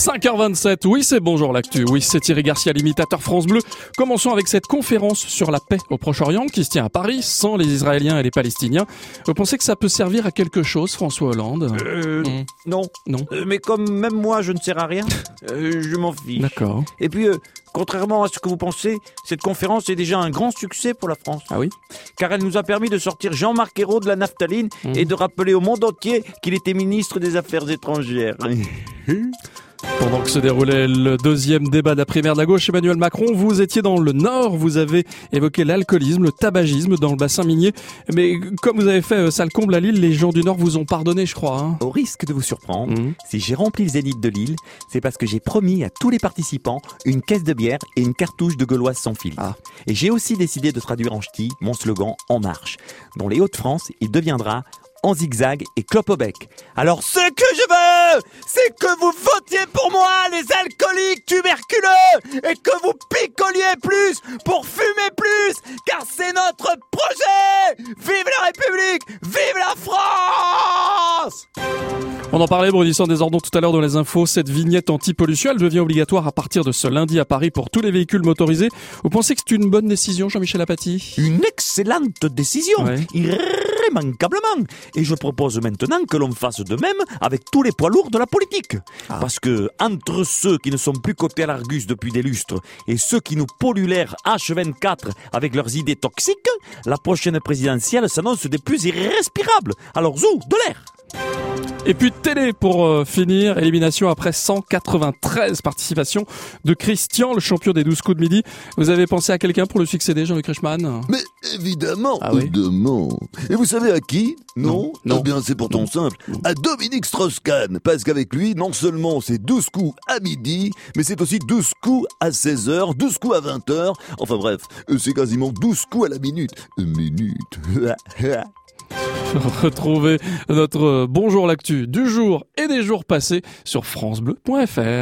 5h27, oui c'est Bonjour l'actu, oui c'est Thierry Garcia, l'imitateur France Bleu. Commençons avec cette conférence sur la paix au Proche-Orient qui se tient à Paris, sans les Israéliens et les Palestiniens. Vous pensez que ça peut servir à quelque chose, François Hollande ? Non. Non. Mais comme même moi je ne sers à rien, je m'en fiche. D'accord. Et puis, contrairement à ce que vous pensez, cette conférence est déjà un grand succès pour la France. Ah oui ? Car elle nous a permis de sortir Jean-Marc Ayrault de la naphtaline et de rappeler au monde entier qu'il était ministre des Affaires étrangères. Pendant que se déroulait le deuxième débat de la primaire de la gauche, Emmanuel Macron, vous étiez dans le Nord, vous avez évoqué l'alcoolisme, le tabagisme dans le bassin minier. Mais comme vous avez fait sale comble à Lille, les gens du Nord vous ont pardonné, je crois. Hein. Au risque de vous surprendre, si j'ai rempli le Zénith de Lille, c'est parce que j'ai promis à tous les participants une caisse de bière et une cartouche de Gauloise sans filtre. Ah. Et j'ai aussi décidé de traduire en ch'ti mon slogan En Marche. Dans les Hauts-de-France, il deviendra En zigzag et clope au bec. Alors ce que je veux, c'est que vous votiez pour moi, les alcooliques tuberculeux, et que vous picoliez plus pour fumer plus, car c'est notre projet. Vive la République, vive la France! On en parlait, brunissant des ordons tout à l'heure dans les infos, cette vignette anti-pollution, elle devient obligatoire à partir de ce lundi à Paris pour tous les véhicules motorisés. Vous pensez que c'est une bonne décision, Jean-Michel Apathy ? Une excellente décision, Ouais. irrémancablement. Et je propose maintenant que l'on fasse de même avec tous les poids lourds de la politique. Parce que entre ceux qui ne sont plus cotés à l'Argus depuis des lustres et ceux qui nous polluent l'air H24 avec leurs idées toxiques, la prochaine présidentielle s'annonce des plus irrespirables. Alors zou, de l'air! Et puis télé pour finir, élimination après 193 participations de Christian, le champion des 12 coups de midi. Vous avez pensé à quelqu'un pour le succéder, Jean-Luc Reichmann ? Mais évidemment, Ah oui. évidemment. Et vous savez à qui ? Non. Non. Eh bien, c'est pourtant simple. À Dominique Strauss-Kahn. Parce qu'avec lui, non seulement c'est 12 coups à midi, mais c'est aussi 12 coups à 16h, 12 coups à 20h. Enfin bref, c'est quasiment 12 coups à la minute. Minute. Retrouvez notre Bonjour l'actu du jour et des jours passés sur francebleu.fr.